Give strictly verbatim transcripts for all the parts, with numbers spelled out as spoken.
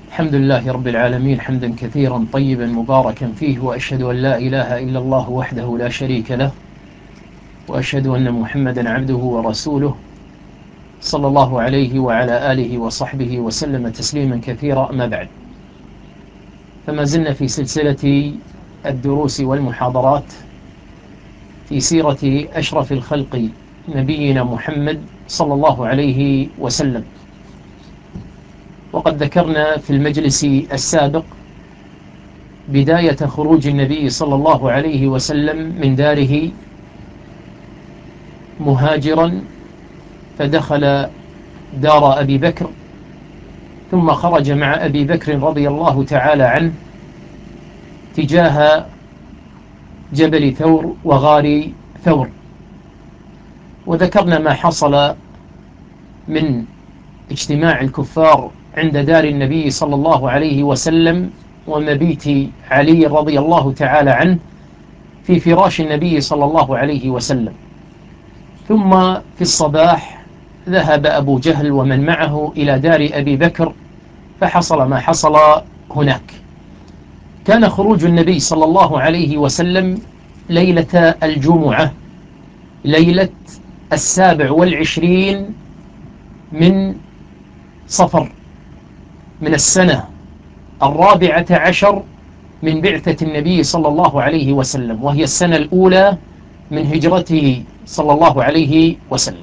الحمد لله رب العالمين حمدا كثيرا طيبا مباركا فيه، وأشهد أن لا إله إلا الله وحده لا شريك له، وأشهد أن محمدا عبده ورسوله صلى الله عليه وعلى آله وصحبه وسلم تسليما كثيرا. أما بعد، فما زلنا في سلسلة الدروس والمحاضرات في سيرة أشرف الخلق نبينا محمد صلى الله عليه وسلم. وقد ذكرنا في المجلس السابق بداية خروج النبي صلى الله عليه وسلم من داره مهاجرا، فدخل دار أبي بكر، ثم خرج مع أبي بكر رضي الله تعالى عنه تجاه جبل ثور وغار ثور. وذكرنا ما حصل من اجتماع الكفار عند دار النبي صلى الله عليه وسلم، ومبيت علي رضي الله تعالى عنه في فراش النبي صلى الله عليه وسلم. ثم في الصباح ذهب أبو جهل ومن معه إلى دار أبي بكر، فحصل ما حصل هناك. كان خروج النبي صلى الله عليه وسلم ليلة الجمعة، ليلة السابع والعشرين من صفر، من السنة الرابعة عشر من بعثة النبي صلى الله عليه وسلم، وهي السنة الأولى من هجرته صلى الله عليه وسلم.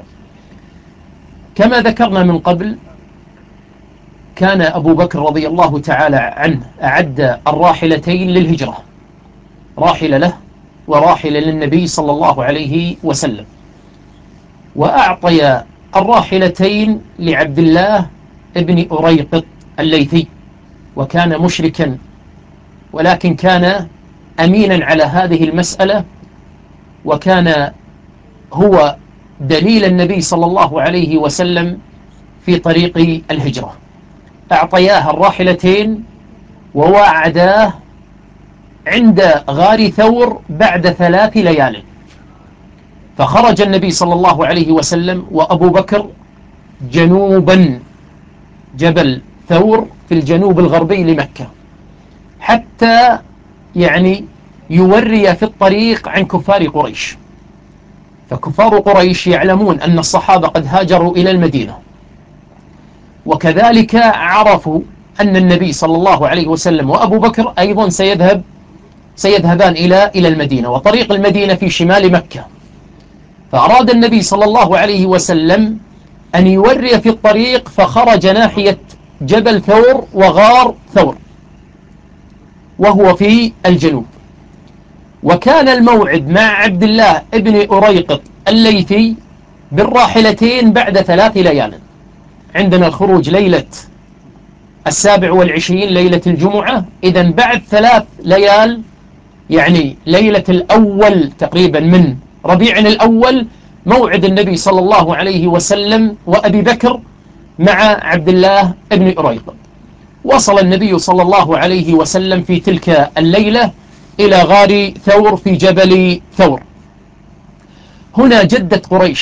كما ذكرنا من قبل، كان أبو بكر رضي الله تعالى عنه أعد الراحلتين للهجرة، راحلة له وراحلة للنبي صلى الله عليه وسلم، وأعطي الراحلتين لعبد الله ابن أريقط الليثي، وكان مشركا ولكن كان أمينا على هذه المسألة، وكان هو دليل النبي صلى الله عليه وسلم في طريق الهجرة. أعطياه الراحلتين ووعداه عند غار ثور بعد ثلاث ليال. فخرج النبي صلى الله عليه وسلم وأبو بكر جنوبا جبل ثور في الجنوب الغربي لمكة، حتى يعني يوري في الطريق عن كفار قريش. فكفار قريش يعلمون أن الصحابة قد هاجروا إلى المدينة، وكذلك عرفوا أن النبي صلى الله عليه وسلم وأبو بكر أيضا سيذهب سيذهبان إلى إلى المدينة، وطريق المدينة في شمال مكة. فأراد النبي صلى الله عليه وسلم أن يوري في الطريق، فخرج ناحية جبل ثور وغار ثور وهو في الجنوب. وكان الموعد مع عبد الله ابن أريقط الليثي بالراحلتين بعد ثلاث ليال. عندنا الخروج ليلة السابع والعشرين ليلة الجمعة، إذن بعد ثلاث ليال، يعني ليلة الأول تقريبا من ربيع الأول، موعد النبي صلى الله عليه وسلم وأبي بكر مع عبد الله ابن أريقط. وصل النبي صلى الله عليه وسلم في تلك الليلة إلى غار ثور في جبل ثور. هنا جدت قريش